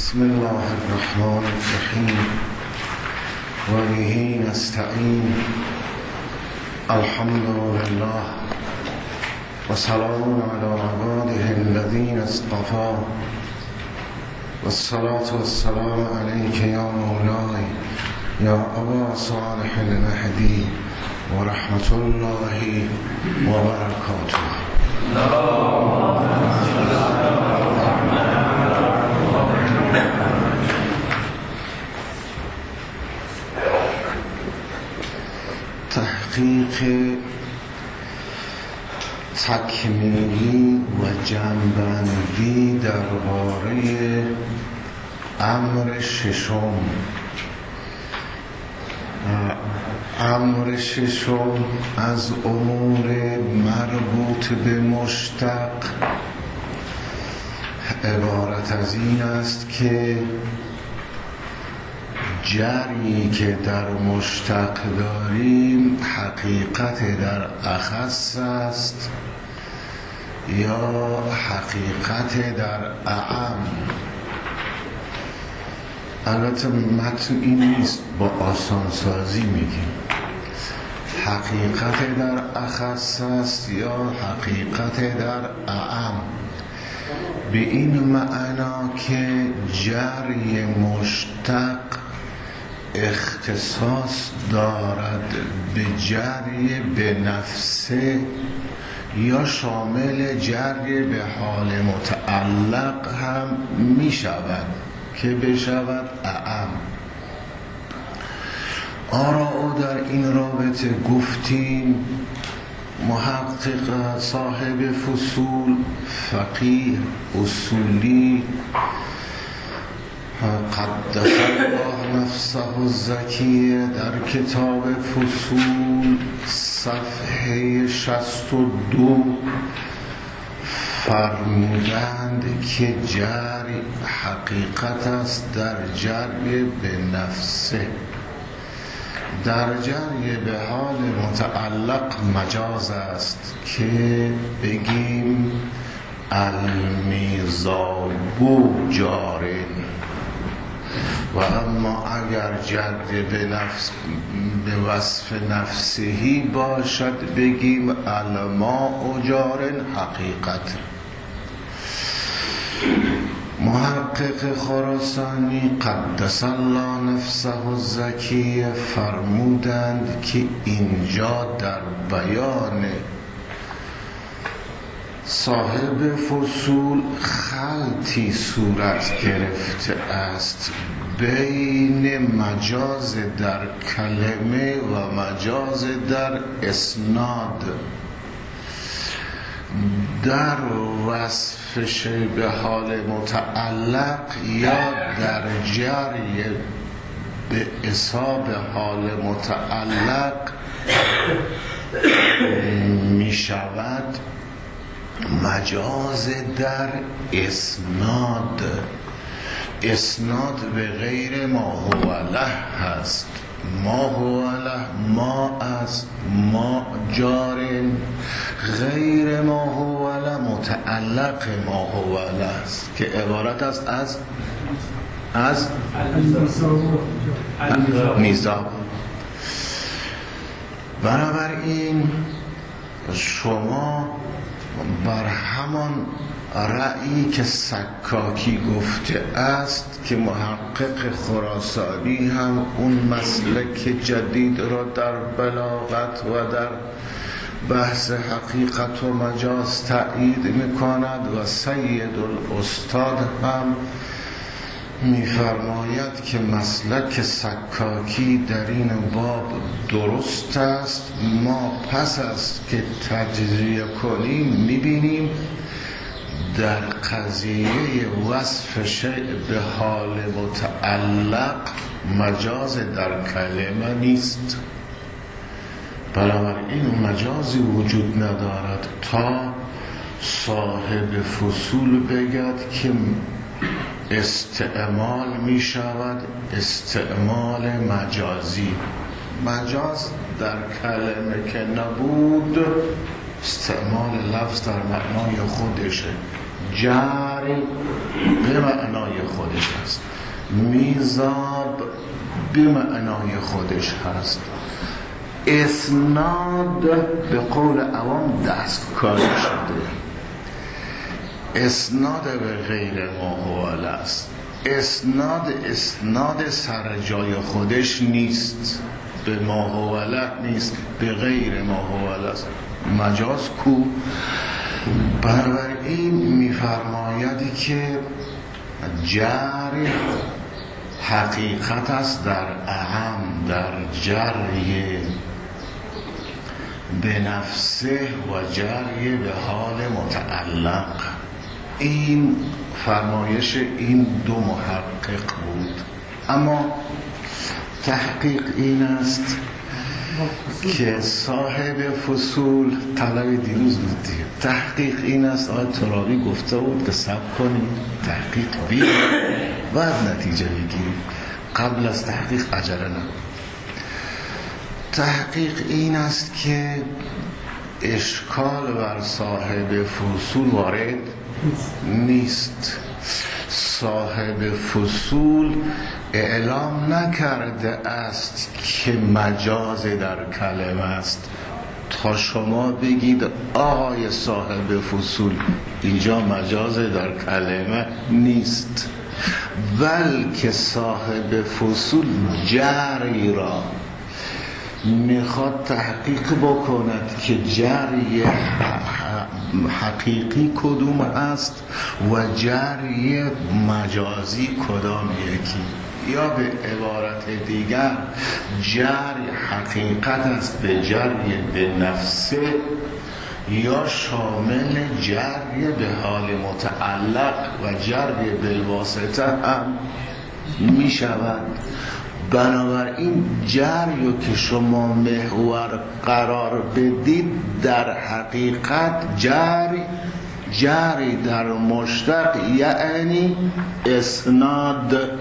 بسم الله الرحمن الرحیم و به نستعین. الحمد لله و سلام علی عباده الذین اصطفی و الصلاة والسلام علیک یا مولای یا ابا صالح المهدی و رحمت الله و برکاته. تحقیق تکمیلی و جنبندی درباره امر ششم. امر ششم از امور مربوط به مشتق عبارت از این است که جری که در مشتق داریم حقیقت در اخص است یا حقیقت در اعم. البته متن این نیست، با آسانسازی میگیم حقیقت در اخص است یا حقیقت در اعم، به این معنا که جری مشتق اختصاص دارد به جری به نفسه یا شامل جری به حال متعلق هم می شود که بشود اعم. آراء در این رابطه گفتیم محقق صاحب فصول فقیه اصولی قدس الله نفسه الزکیه در کتاب فصول صفحه 62 فرمودند که جری حقیقت است در جری به نفسه، در جری به حال متعلق مجاز است که بگیم المیزابو جارن، و اما اگر جر به وصف نفسهی باشد بگیم الماء جارن حقیقت. محقق خراسانی قدس الله نفسه الزکیه فرمودند که اینجا در بیان صاحب فصول خلطی صورت گرفته است بین مجاز در کلمه و مجاز در اسناد. در وصف شیء به حال متعلق یا در جری به حساب حال متعلق می شود مجاز در اسناد. اسناد به غیر ما هو له هست، ما هو له ما است، ما جارن، غیر ما هو له متعلق ما هو له است که عبارت است از میزاب. بنابراین شما بر همان رأیی که سکاکی گفته است که محقق خراسانی هم اون مسلک جدید را در بلاغت و در بحث حقیقت و مجاز تأیید میکند و سید الاستاد هم میفرماید که مسلک سکاکی در این باب درست است. ما پس از که تجزیه کنیم میبینیم در قضیه وصف شیء به حال متعلق مجاز در کلمه نیست، بنابراین مجازی وجود ندارد تا صاحب فصول بگد که استعمال می شود استعمال مجازی. مجاز در کلمه که نبود استعمال لفظ در معنای خودشه، جری به معنای خودش است. میزاب به معنای خودش هست. اسناد به قول عوام دستکاری شده. اسناد به غیر ما هو است. اسناد سر جای خودش نیست، به ما هو نیست، به غیر ما هو است. مجاز کو؟ بنابراین میفرماید که جری حقیقت است در اهم، در جری به نفسه و جری به حال متعلق. این فرمایش این دو محقق بود. اما تحقیق این است که صاحب فصول طلب دیروز بود دیگه. تحقیق این است، آقای ترابی گفته بود که صبر کنید، تحقیق بید بعد نتیجه بگیرید، قبل از تحقیق عجله نه. تحقیق این است که اشکال بر صاحب فصول وارد نیست. صاحب فصول اعلام نکرده است که مجاز در کلمه است تا شما بگید آقای صاحب فصول اینجا مجاز در کلمه نیست، بلکه صاحب فصول جری را میخواد تحقیق بکند که جری حقیقی کدوم است و جری مجازی کدام یکی، یا به عبارت دیگر جری حقیقت است به جری به نفسه یا شامل جری به حال متعلق و جری بالواسطه هم می شود. بنابراین جری که شما محور قرار بدید در حقیقت جری در مشتق یعنی اسناد.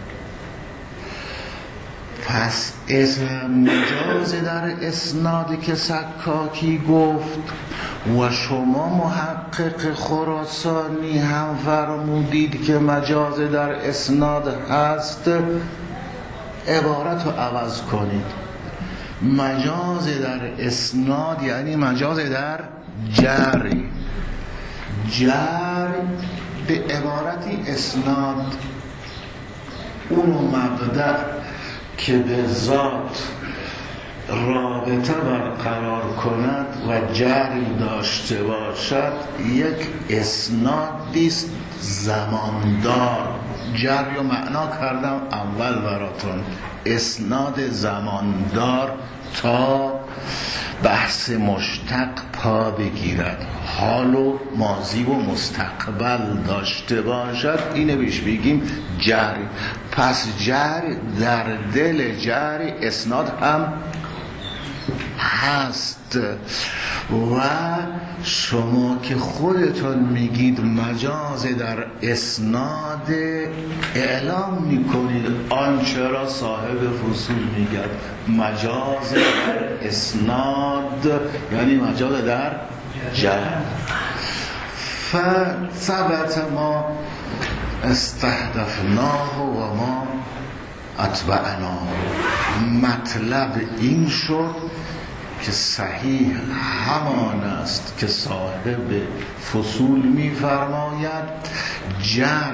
پس مجاز در اسنادی که سکاکی گفت و شما محقق خراسانی هم فرمودید که مجاز در اسناد هست، عبارت رو عوض کنید. مجاز در اسناد یعنی مجاز در جری. جری به عبارتی اسناد اون مبدأ که به ذات رابطه برقرار کند و جری داشته باشد یک اسنادیست زماندار. جری و معنا کردم اول براتون، اسناد زماندار تا بحث مشتق پا بگیرد، حال و ماضی و مستقبل داشته باشد، اینه بهش بگیم جری. پس جری در دل جری اسناد هم هست و شما که خودتون میگید مجاز در اسناد اعلام میکنید آنچه را صاحب فصول میگد مجاز در اسناد یعنی مجاز در جر. فثبت ما استهدفناه و ما اتبعناه. مطلب این شد که صحیح همان است که صاحب فصول می‌فرماید جر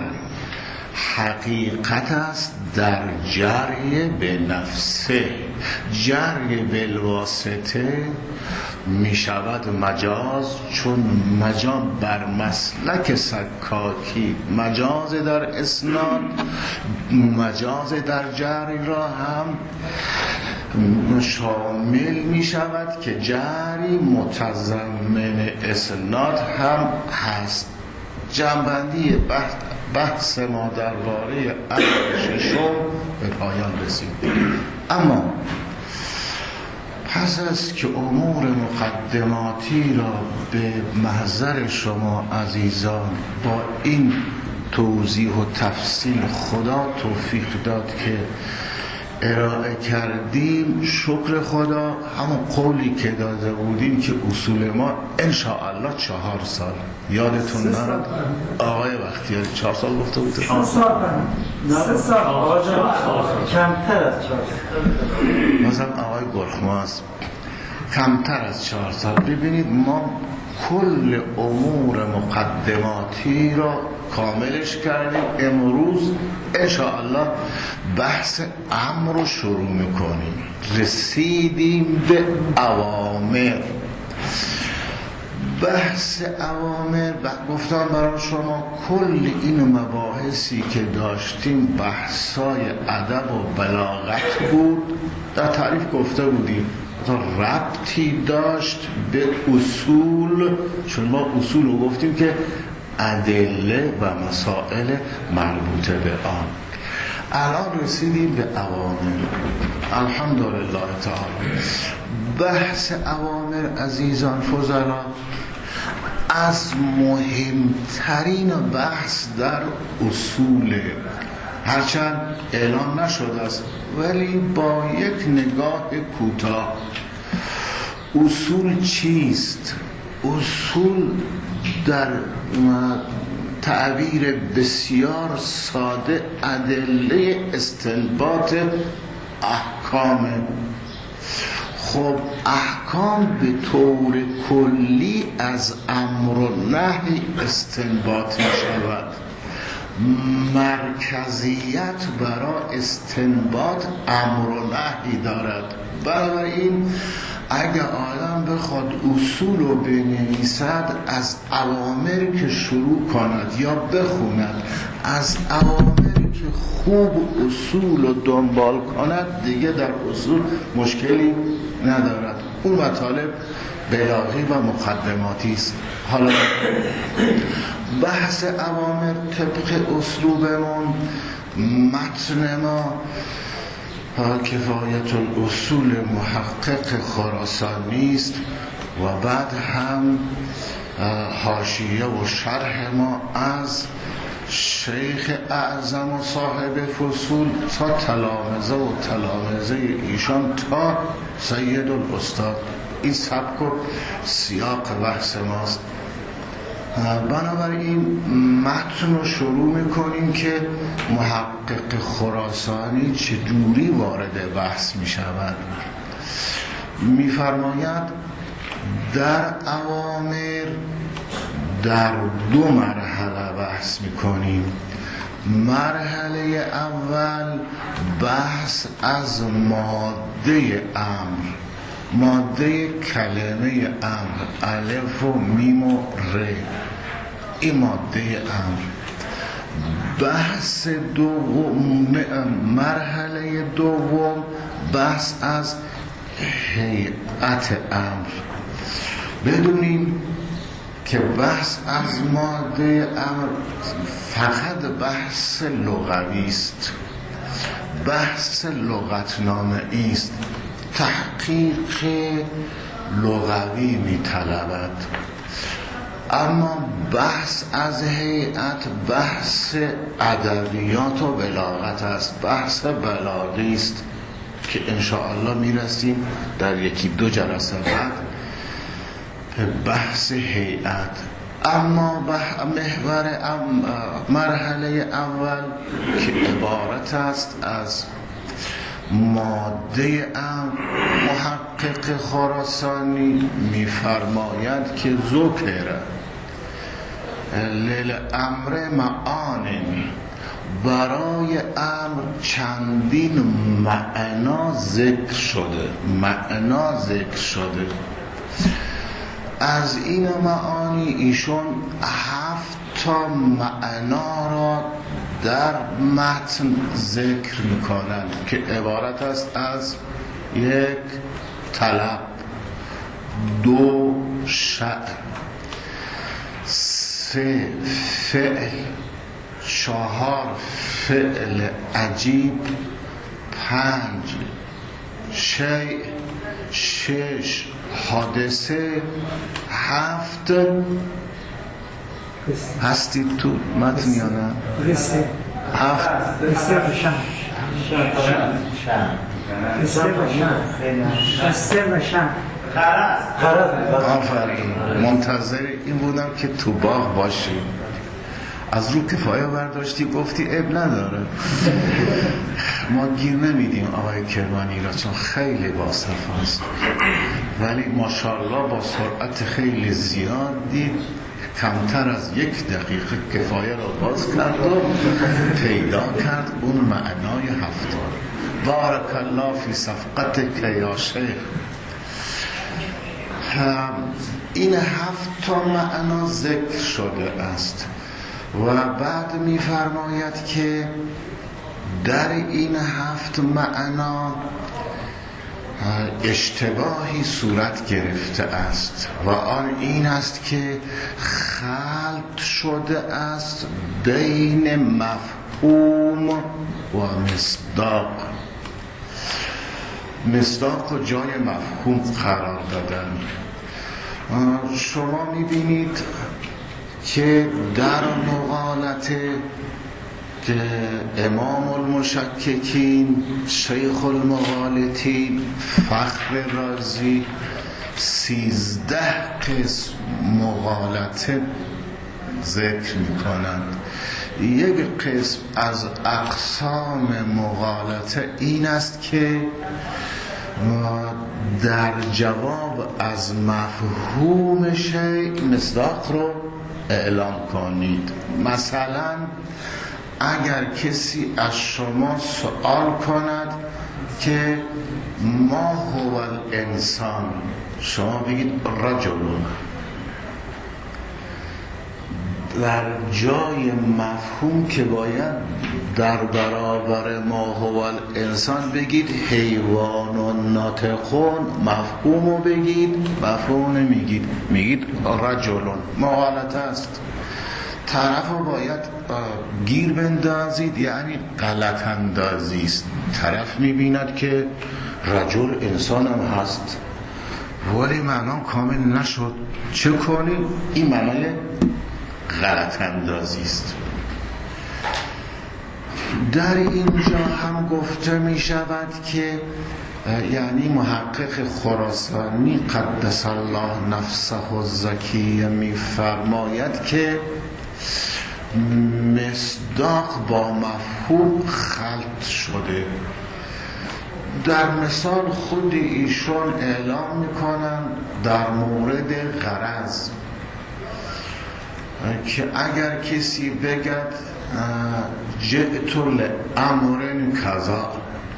حقیقت است در جری به نفسه. جری بالواسطه می شود مجاز، چون مجاز بر مسلک سکاکی مجاز در اسناد مجاز در جری را هم شامل می شود که جری متضمن اسناد هم هست. جنبندی بحث ما درباره اصل ششم به پایان رسید. اما پس از که امور مقدماتی را به محضر شما عزیزان با این توضیح و تفصیل خدا توفیق داد که ارائه کردیم، شکر خدا همون قولی که داده بودیم که اصول ما انشاءالله 4 سال. یادتون نرد آقای بختیاری 4 سال گفته بود؟ 4 سال 3 سال آقا جان کمتر از 4 سال. مثلا آقای گرخماس کمتر از 4 سال. ببینید ما کل امور مقدماتی را کاملش کردیم. امروز انشاءالله بحث امر رو شروع میکنیم. رسیدیم به اوامر. بحث اوامر گفتم برای شما کل این مباحثی که داشتیم بحثای ادب و بلاغت بود. در تعریف گفته بودیم ربطی داشت به اصول، چون ما اصول رو گفتیم که ادله و مسائل مربوطه به آن. الان رسیدیم به اوامر. الحمدلله تعالی. بحث اوامر عزیزان فضلا از مهمترین بحث در اصول، هرچند اعلام نشده است ولی با یک نگاه کوتاه. اصول چیست؟ اصول در تعبیر بسیار ساده ادله استنباط احکام. خب احکام به طور کلی از امر و نهی استنباط می شود. مرکزیت برای استنباط امر و نهی دارد. بنابراین اگه آدم بخواد اصول رو بنویسد از اوامر که شروع کند یا بخوند، از اوامر که خوب اصول رو دنبال کند دیگه در اصول مشکلی ندارد. اون مطالب بلاغی و مقدماتی است. حالا بحث اوامر طبق اسلوبمون متن ما کفایت الاصول محقق خراسانی است و بعد هم حاشیه و شرح ما از شیخ اعظم و صاحب فصول تا تلامذه ایشان تا سید الاستاد. این سبک و سیاق بحث ماست. بنابراین متن رو شروع میکنیم که محقق خراسانی چجوری وارد بحث میشود. میفرماید در اوامر در 2 مرحله بحث میکنیم. مرحله اول بحث از ماده امر، ماده کلمه امر، الف و میم و ر، این ماده امر. بحث دوم، مرحله دوم بحث از هیئت امر. بدونیم که بحث از ماده امر فقط بحث لغوی است، بحث لغتنامه است، تحقیق لغوی می‌طلبد. اما بحث از هیئت بحث ادبیات و بلاغت است، بحث بلاغی است که انشاءالله میرسیم در 1-2 جلسه بعد به بحث هیئت. اما محور مرحله اول که عبارت است از ماده امر، محقق خراسانی میفرماید که ذکر للامر معان، برای امر چندین معنا ذکر شده. از این معانی ایشون 7 معنا را در متن ذکر میکنند که عبارت است از 1 طلب، 2 شأن، 3 فعل، 4 فعل عجیب، 5 شیء، 6 حادثه، 7 هستید تو متن یا نه؟ 7 آفرین. منتظر این بودم که تو باغ باشی، از رو کفایه برداشتی گفتی اب نداره. ما گیر نمیدیم آقای کرمانی را چون خیلی باصف است، ولی ماشاءالله با سرعت خیلی زیادی کمتر از 1 دقیقه کفایه را باز کرد و پیدا کرد اون معنای 70. بارک الله فی صفقتک یا شیخ. این 7 تا معنا ذکر شده است و بعد می‌فرماید که در این 7 معنا اشتباهی صورت گرفته است و آن این است که خلط شده است بین مفهوم و مصداق. مصداق و جای مفهوم قرار دادن. شما می‌بینید که در مقالت که امام المشککین شیخ المغالطین فخر رازی 13 قسم مغالطه ذکر می‌کنند. یک قسم از اقسام مغالطه این است که در جواب از مفهوم شیء مصداق رو اعلام کنید. مثلا اگر کسی از شما سوال کند که ما هو الانسان، شما بگید رجلون. در جای مفهوم که باید در برابر ما هو الانسان بگید حیوان و ناطقون، مفهومو بگید، مفهوم نمیگید، میگید رجلون. مغالطه است. طرف رو باید گیر بندازید، یعنی غلط اندازی است. طرف میبیند که رجل انسان هم هست ولی معنام کامل نشد، چه کنیم؟ این معنای غلط اندازی است. در اینجا هم گفته می شود که یعنی محقق خراسانی قدس الله نفسه الزکیه می فرماید که مصداق با مفهوم خلط شده. در مثال خود ایشون اعلام میکنن در مورد غرض که اگر کسی بگد جئت لامر کذا،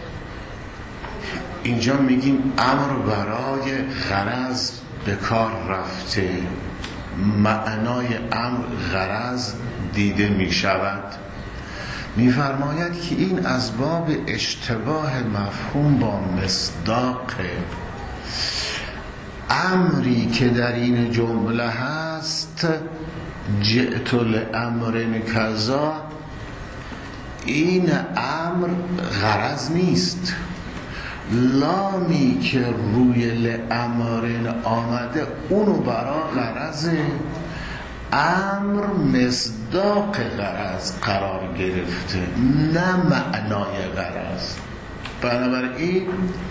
اینجا میگیم امر برای غرض به کار رفته، معنای امر غرض دیده میشود. میفرماید که این از باب اشتباه مفهوم با مصداقه. امری که در این جمله هست جئت لامر کذا، این امر غرض نیست. لامی که روی لامرین آمده اونو برا غرضه. امر مصداق غرض قرار گرفته، نه معنای غرض. بنابراین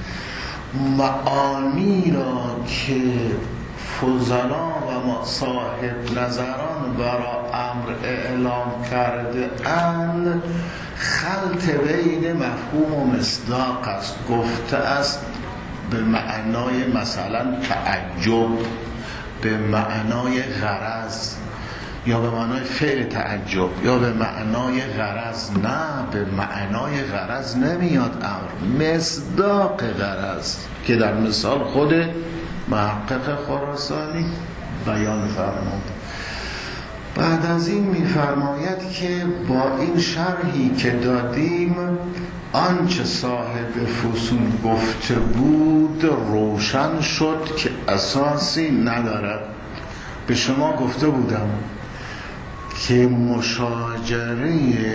معانی را که فضلا و صاحب نظران برای امر اعلام کرده اند خلط بین مفهوم و مصداق است. گفته است به معنای مثلا تعجب، به معنای غرض، یا به معنای فعل تعجب، یا به معنای غرض. نه، به معنای غرض نمیاد امر، مصداق غرض که در مثال خود محقق خراسانی بیان فرمود. بعد از این میفرماید که با این شرحی که دادیم آنچه صاحب فصول گفته بود روشن شد که اساسی ندارد. به شما گفته بودم که مشاجره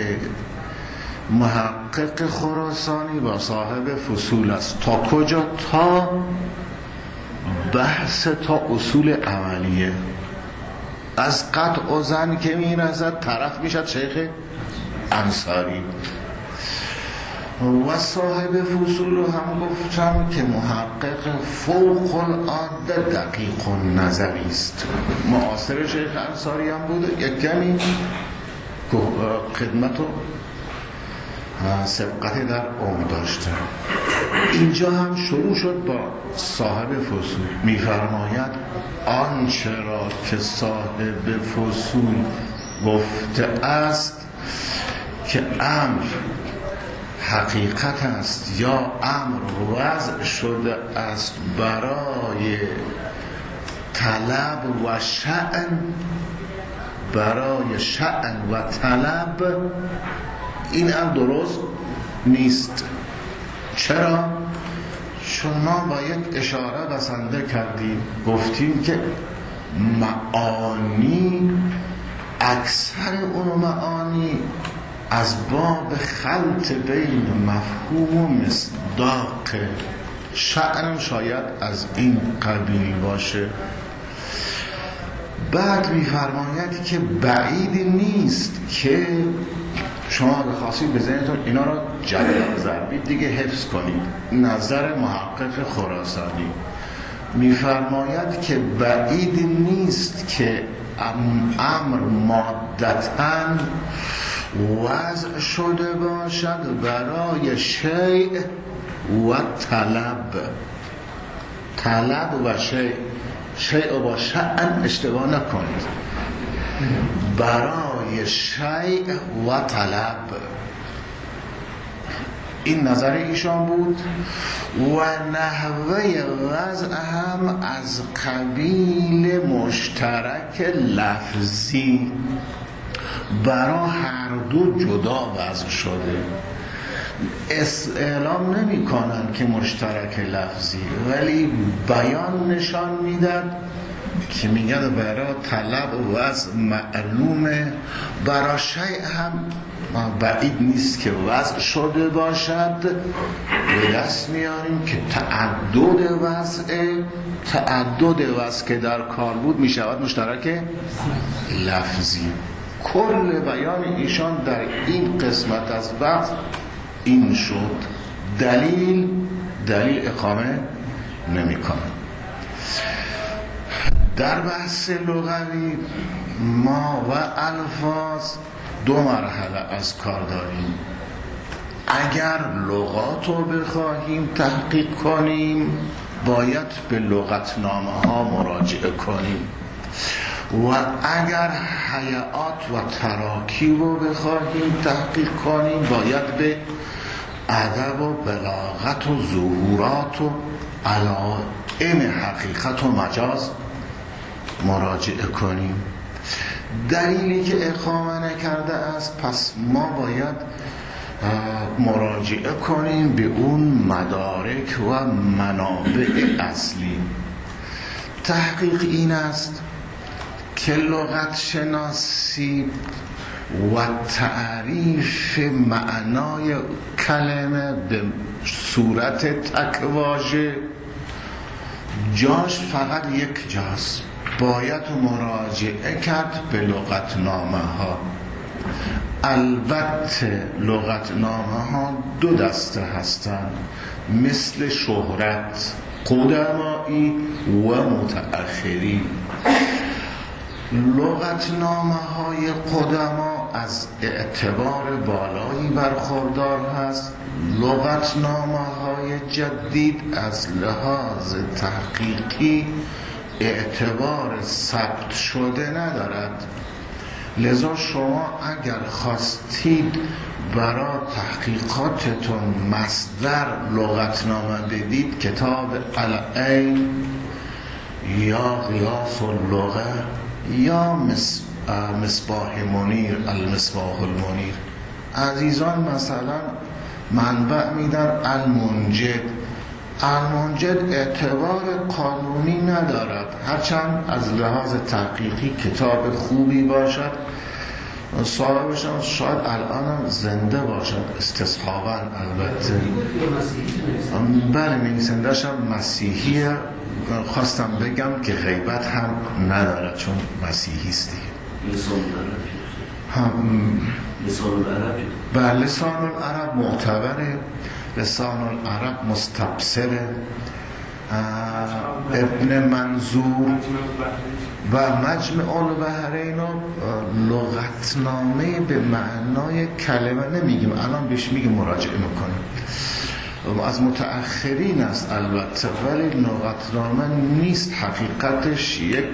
محقق خراسانی با صاحب فصول است. تا کجا؟ تا بحث تا اصول عملیه. از قطع و زن که میرزد طرف میشد شیخ انصاری. و صاحب فصول رو هم گفتم که محقق فوق العاده دقیق و نظری است. معاصر شیخ انصاری هم بود، یک کمی خدمت و سبقتی در عمر داشته. اینجا هم شروع شد با صاحب فصول. میفرماید آنچه را که صاحب فصول گفته است که امر حقیقت است یا امر وضع شده است برای طلب و شأن، برای شأن و طلب، این هم درست نیست. چرا؟ چون ما با یک اشاره بسنده کردیم، گفتیم که معانی، اکثر اون معانی از باب خلط بین مفهوم و مصداق، شأنم شاید از این قبیل باشه. بعد می‌فرماید که بعید نیست که شما بخواستید به ذهنتون اینا را جدول ضربی دیگه حفظ کنید. نظر محقق خراسانی می‌فرماید که بعید نیست که امر مادتاً وضع شده باشد برای شیء و طلب و شیء و با شأن اشتباه نکنید، برای شیء و طلب. این نظر ایشان بود و نحوه وضع هم از قبیل مشترک لفظی، برای هر دو جدا وضع شده. اعلام نمی کنن که مشترک لفظی، ولی بیان نشان میدن که میگن برای طلب و وضع معلومه، برای شیء هم بعید نیست که وضع شده باشد. به دست میاریم که تعدد وضع که در کار بود میشود مشترک لفظی. کل بیان ایشان در این قسمت از وضع این شد. دلیل اقامه نمی کنه. در بحث لغوی ما و الفاظ دو مرحله از کار داریم. اگر لغات رو بخواهیم تحقیق کنیم باید به لغتنامه ها مراجعه کنیم و اگر هیئات و تراکیب رو بخواهیم تحقیق کنیم باید به ادب و بلاغت و ظهورات و علائم حقیقت و مجاز مراجعه کنیم. دلیلی که اقامه نکرده است، پس ما باید مراجعه کنیم به اون مدارک و منابع اصلی. تحقیق این است که لغت شناسی و تعریف معنای کلمه به صورت تکواژه جاش فقط یک جاست، باید مراجعه کرد به لغتنامه ها. البته لغتنامه ها دو دسته هستند، مثل شهرت، قدمایی و متأخری. لغتنامه های قدما از اعتبار بالایی برخوردار هست. لغتنامه های جدید از لحاظ تحقیقی اعتبار ثبت شده ندارد. لذا شما اگر خواستید برای تحقیقاتتون مصدر لغتنامه بدید، کتاب العین یا غیاث اللغه یا مصباح منیر، المصباح المنیر. عزیزان مثلا منبع میدن المنجد اعتبار قانونی ندارد، هرچند از لحاظ تحقیقی کتاب خوبی باشد. صاحبش هم شاید الان زنده باشد، استصحاباً البته. بله، نویسنده‌اش هم مسیحیه. خواستم بگم که غیبت هم نداره چون مسیحی است دیگه. لسان العرب بله لسان العرب معتبره، لسان العرب مستبصره. ابن منظور و مجمع البحرین و لغتنامه به معنای کلمه نمیگیم، الان بهش میگیم مراجعه میکنیم، از متأخرین است البته، ولی لغتنامه نیست، حقیقتش یک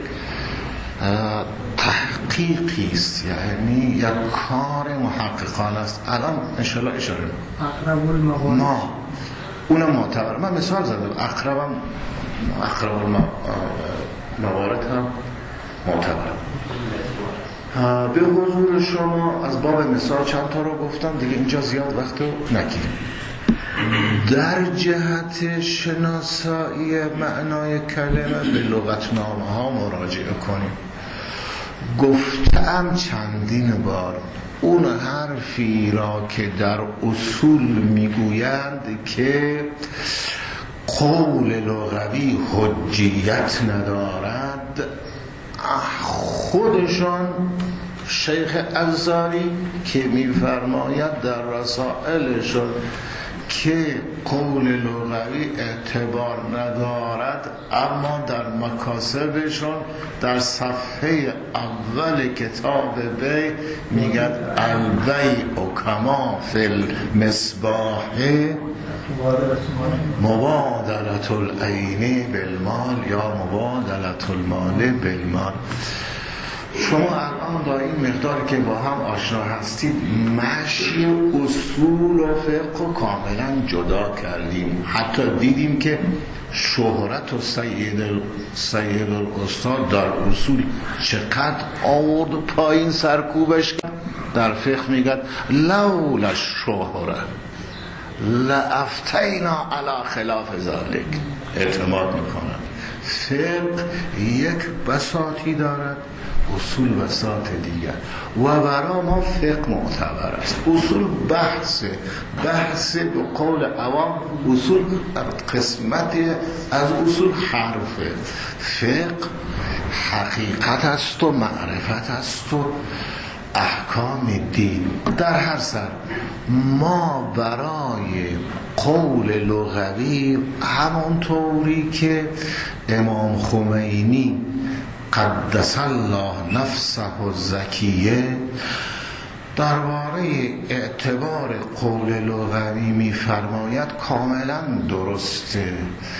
تحقیقی است، یعنی یک کار محققان است. الان انشالله اشاره اقرب الموارد ما اونم معتبر. من مثال زدم، اقرب الموارد هم معتبر. به حضور شما از باب مثال چند تا رو گفتم دیگه، اینجا زیاد وقت رو نگیریم. در جهت شناسایی معنای کلمه به لغتنامه ها مراجعه کنیم. گفتم چندین بار اون حرفی را که در اصول میگویند که قول لغوی حجیت ندارد، خودشان شیخ الزاری که میفرماید در رسائلشون که قول لغوی اعتبار ندارد، اما در مکاسبشون در صفحه اول کتاب بی میگد البیع و کما فی المصباح مبادلت العین بالمال یا مبادلت المال بالمال. شما الان با این مقداری که با هم آشنا هستید مشی اصول و فقه و کاملا جدا کردیم، حتی دیدیم که شهرت و سید الاستاد در اصول چقدر آورد پایین سرکوبش کرد. در فقه میگد لولا الشهره لافتینا علی خلاف ذلک، اعتماد میکنند. فقه یک بساطی دارد، اصول بساط دیگر، و برای ما فقه معتبر است. اصول بحث به قول عوام، اصول قسمت از اصول حرفه، فقه حقیقت است و معرفت است و احکام دین. در هر سر ما برای قول لغوی همونطوری که امام خمینی قدس الله نفسه الزکیه درباره اعتبار قول لغوی می‌فرماید کاملا درسته.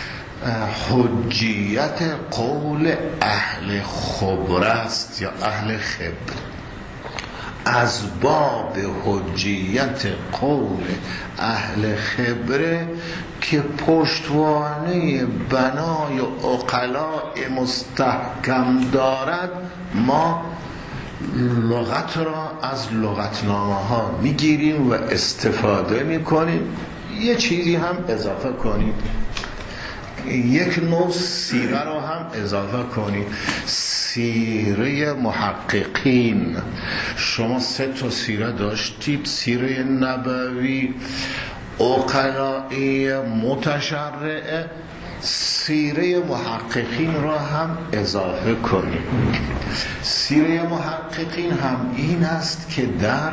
حجیت قول اهل خبر است یا اهل خبر. از باب حجیت قول اهل خبره که پشتوانه بنای عقلاء مستحکم دارد، ما لغت را از لغتنامه ها میگیریم و استفاده میکنیم. یه چیزی هم اضافه کنیم، یک نوع سیره را هم اضافه کنید. سیره محققین، شما 3 سیره داشتید، سیره نبوی، عقلائی متشرعه، سیره محققین را هم اضافه کنید. سیره محققین هم این است که در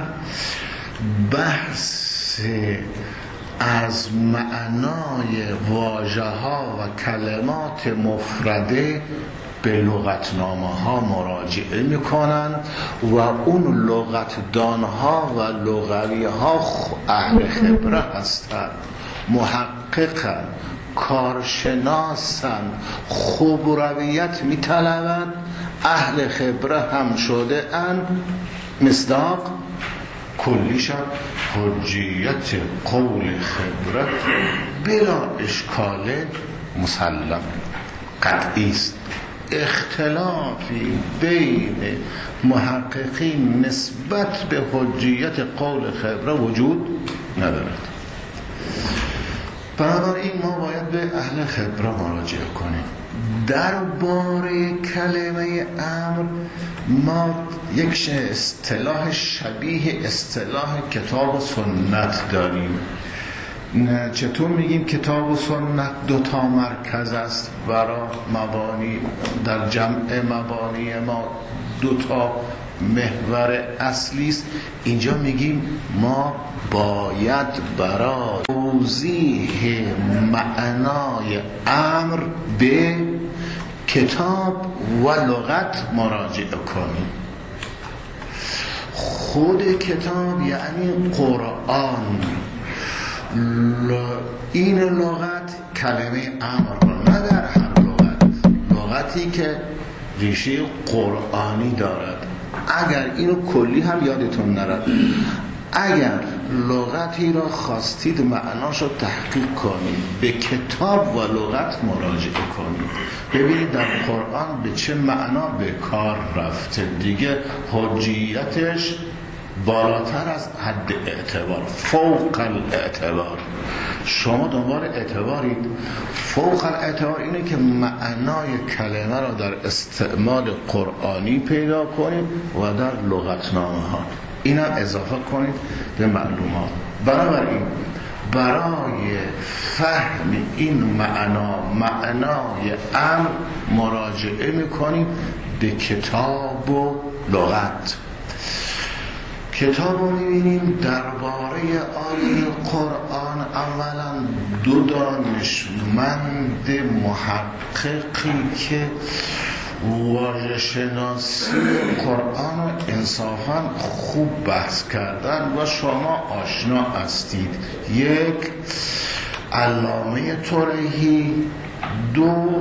بحث از معنای واژه ها و کلمات مفرده به لغتنامه ها مراجعه میکنن و اون لغتدان ها و لغوی ها اهل خبره هستند، محققن، کارشناسن، خبرویت میطلبند، اهل خبره هم شده اند. مصداق کلیشم حجیت قول خبرت بلا اشکال مسلم قطعی است. اختلافی بین محققین نسبت به حجیت قول خبره وجود ندارد. بنابراین ما باید به اهل خبره مراجعه کنیم. درباره کلمه امر ما یک اصطلاح شبیه اصطلاح کتاب و سنت داریم. چطور میگیم کتاب و سنت 2 مرکز است برای مبانی، در جمع مبانی ما 2 محور اصلی است. اینجا میگیم ما باید برای توضیح معنای امر به کتاب و لغت مراجعه کنیم. خود کتاب یعنی قرآن، این لغت کلمه امر را، نه در هر لغتی که ریشه قرآنی دارد. اگر اینو کلی هم یادتون نرد، اگر لغتی را خواستید معناش رو تحقیق کنید، به کتاب و لغت مراجعه کنید، ببینید در قرآن به چه معنا به کار رفته. دیگه حجیتش بالاتر از حد اعتبار، فوق الاعتبار. شما دنبال اعتبارید. فوق الاعتبار اینه که معنای کلمه را در استعمال قرآنی پیدا کنید و در لغتنامه ها اینم اضافه کنید به معلومات. بنابراین برای فهم این معنای امر مراجعه میکنیم به کتاب و لغت. کتاب رو میبینیم درباره آیه قرآن. اولا دو دانشمند محققی که واژه شناسی قرآن رو انصافا خوب بحث کردن و شما آشنا هستید. یک علامه طریحی، دو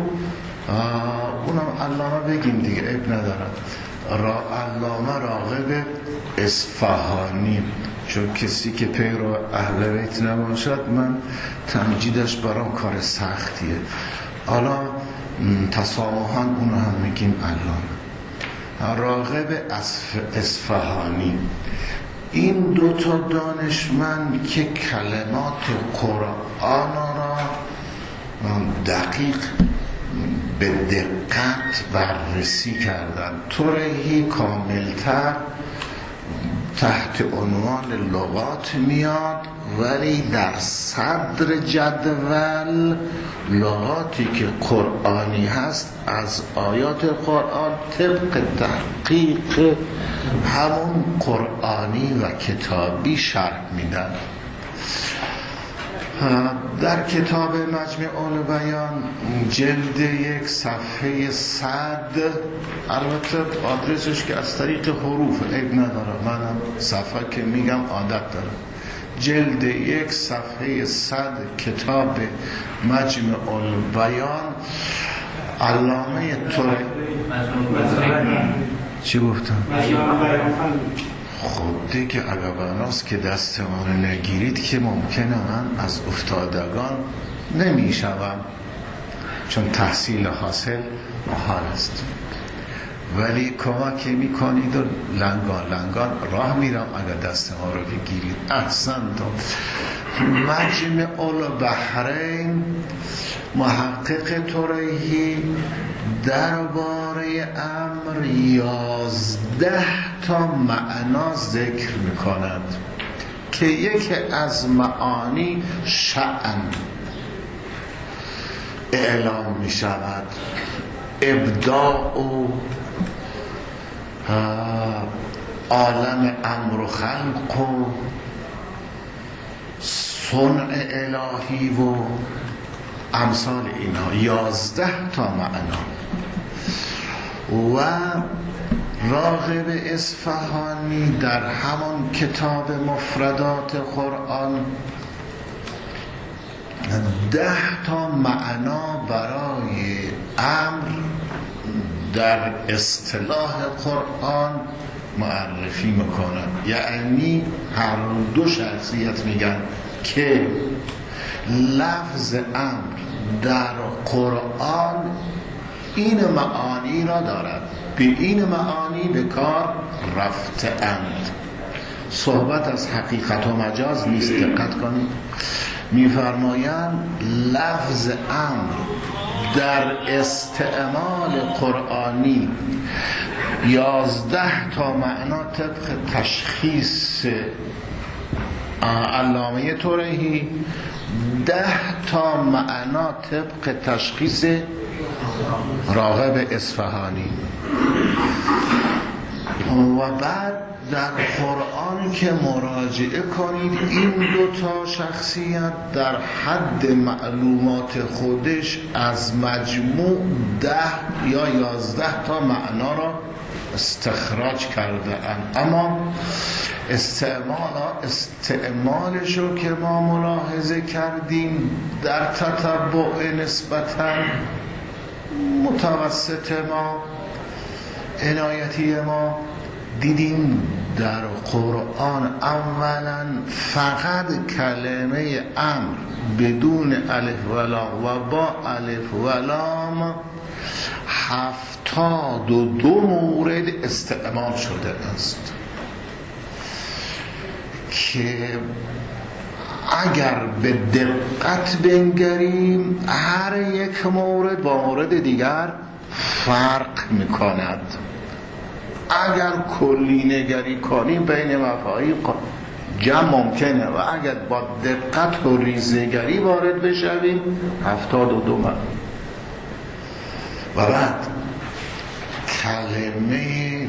اونم علامه بگیم دیگه عیب ندارم، علامه راغب اصفهانی. چون کسی که پیرو اهل بیت نباشد من تمجیدش برام کار سختیه. حالا تسامحاً اونو هم میگیم علامه راغب اصفهانی. این دو تا دانشمند که کلمات قرآن را دقیق به دقت بررسی کردن. طریحی کاملتر تحت عنوان لغات میاد، ولی در صدر جدول لغاتی که قرآنی هست از آیات قرآن طبق تحقیق همون قرآنی و کتابی شرح میدن. در کتاب مجمع البیان جلد 1 صفحه 100، البته آدرسش که از طریق حروف عیب نداره، منم صفحه که میگم عادت دارم. جلد 1 صفحه 100 کتاب مجمع البیان علامه چی گفتم؟ خب دیگه اگر بناست که دستمان نگیرید که ممکنه من از افتادگان نمیشوم، چون تحصیل حاصل محال است، ولی کمک میکنید و لنگان راه میرم اگر دست ما رو بگیرید. احسنتم. مجمع البحرین محقق طریحی درباره امر 11 تا معنا ذکر میکند که یکی از معانی شأن اعلام میشود، ابداع و عالم امر و خلق و صنع الهی و امثال اینا. 11 تا معنا. و راغب اصفهانی در همان کتاب مفردات قرآن 10 تا معنا برای امر در اصطلاح قرآن معرفی میکنن. یعنی هر دو شخصیت میگن که لفظ امر در قرآن این معانی را دارد، به این معانی به کار رفته اند. صحبت از حقیقت و مجاز نیست، دقت کنید. میفرمایند لفظ امر در استعمال قرآنی 11 تا معنا طبق تشخیص علامه طریحی، 10 تا معنا طبق تشخیص راغب اصفهانی. و بعد در قرآن که مراجعه کنید این دوتا شخصیت در حد معلومات خودش از مجموع 10 یا 11 تا معنا را استخراج کرده اند، اما استعمالشو که ما ملاحظه کردیم در تتبع نسبتاً متوسط ما، عنایتی ما، دیدیم در قرآن اولا فقط کلمه امر بدون الف و لام و با الف و لام 72 مورد استعمال شده است که اگر به دقت بنگریم هر یک مورد با مورد دیگر فرق میکند. اگر کلی نگری کنیم بین مفاهیم جمع ممکنه و اگر با دقت و ریزنگری وارد بشویم 72 مورد. و بعد کلمه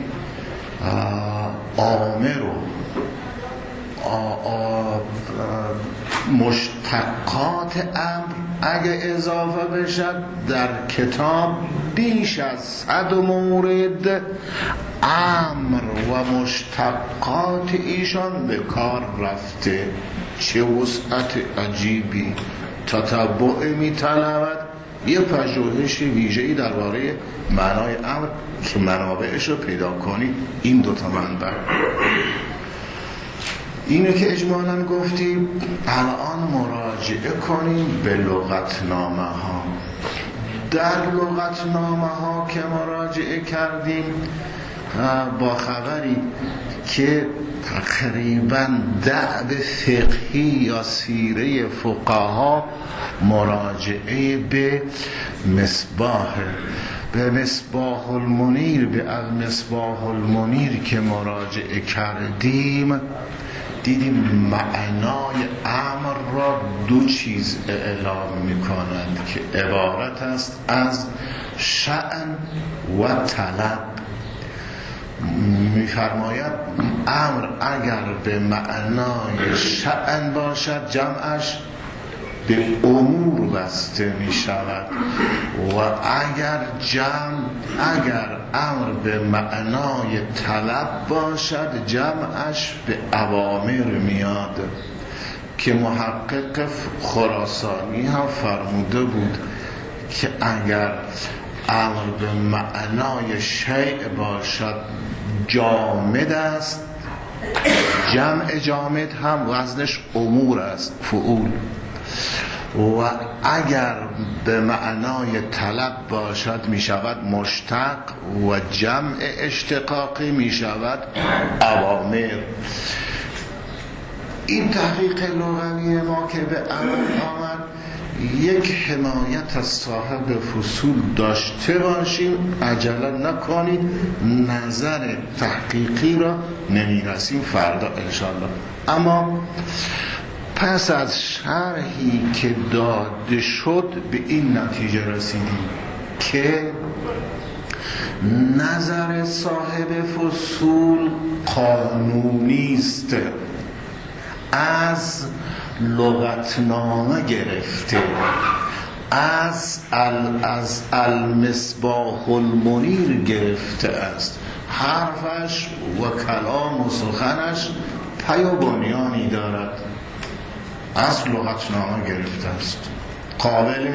آمر و مشتقات امر اگه اضافه بشد در کتاب بیش از 100 مورد امر و مشتقات ایشان به کار رفته. چه وسعت عجیبی تتبع می‌طلبد. یه پژوهش ویژه‌ای درباره معنای امر که منابعش رو پیدا کنید این دوتا منبع. اینه که اجمالاً گفتیم الان مراجعه کنیم به لغتنامه ها. در لغتنامه ها که مراجعه کردیم با خبری که تقریباً دأب فقهی یا سیره فقها مراجعه به مصباح المنیر، به المصباح المنیر که مراجعه کردیم دیدیم معنای امر را دو چیز اعلام می‌کنند که عبارت است از شأن و طلب. می‌فرماید امر اگر به معنای شأن باشد جمعش به امور بسته می شود و اگر امر به معنای طلب باشد جمعش به اوامر میاد که محقق خراسانی هم فرموده بود که اگر امر به معنای شیء باشد جامد است، جمع جامد هم وزنش امور است، فعول. و اگر به معنای طلب باشد می شود مشتق و جمع اشتقاقی می شود اوامر. این تحقیق لغوی ما که به عمل آمد یک حمایت از صاحب فصول داشته باشیم، عجله نکنید، نظر تحقیقی را نمیرسیم فردا انشاءالله. اما پس از شرحی که داده شد به این نتیجه رسیدیم که نظر صاحب فصول قانونی است، از لغتنامه گرفته، از المصباح المنیر گرفته است. حرفش و کلام و سخنش پی و بنیانی دارد، از لغتنامه گرفته است، قابل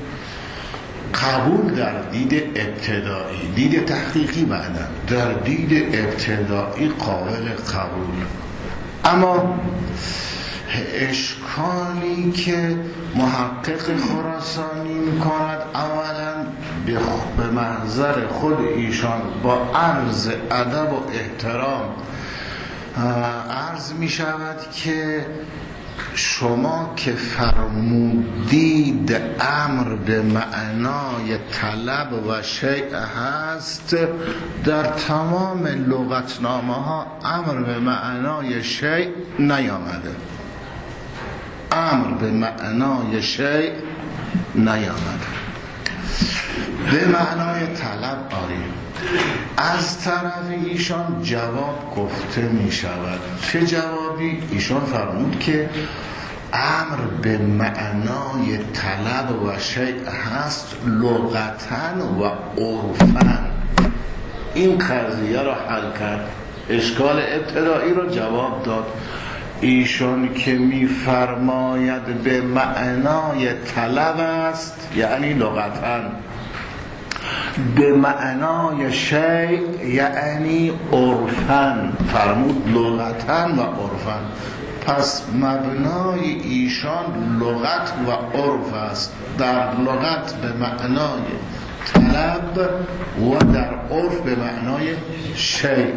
قبول در دید ابتدایی، دید تحقیقی بعدا، در دید ابتدایی قابل قبول. اما اشکالی که محقق خراسانی میکند اولا به محضر خود ایشان با عرض ادب و احترام عرض می شود که شما که فرمودید امر به معنای طلب و شیء هست، در تمام لغتنامه ها امر به معنای شیء نیامده، امر به معنای شیء نیامده، به معنای طلب آری از طرف ایشان جواب گفته می شود. چه جوابی؟ ایشان فرمود که امر به معنای طلب و شیء هست لغتاً و عرفاً. این قضیه را حل کرد، اشکال ابتدایی را جواب داد. ایشان که می‌فرماید به معنای طلب است یعنی لغتاً، به معنای شیء یعنی عرفاً، فرمود لغتاً و عرفاً. پس مبنای ایشان لغت و عرف است، در لغت به معنای طلب و در عرف به معنای شیء.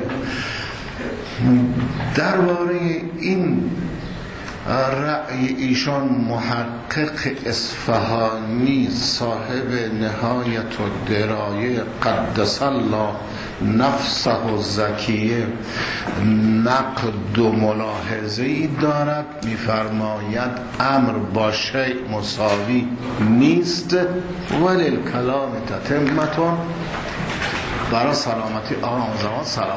درباره این رأی ایشان محقق اصفهانی صاحب نهایت الدرایه قدس الله نفسه الزکیه نقد و ملاحظه‌ای دارد، می‌فرماید امر با شیء مساوی نیست، ولی الکلام تتمتون. برای سلامتی آقا زمان سلام.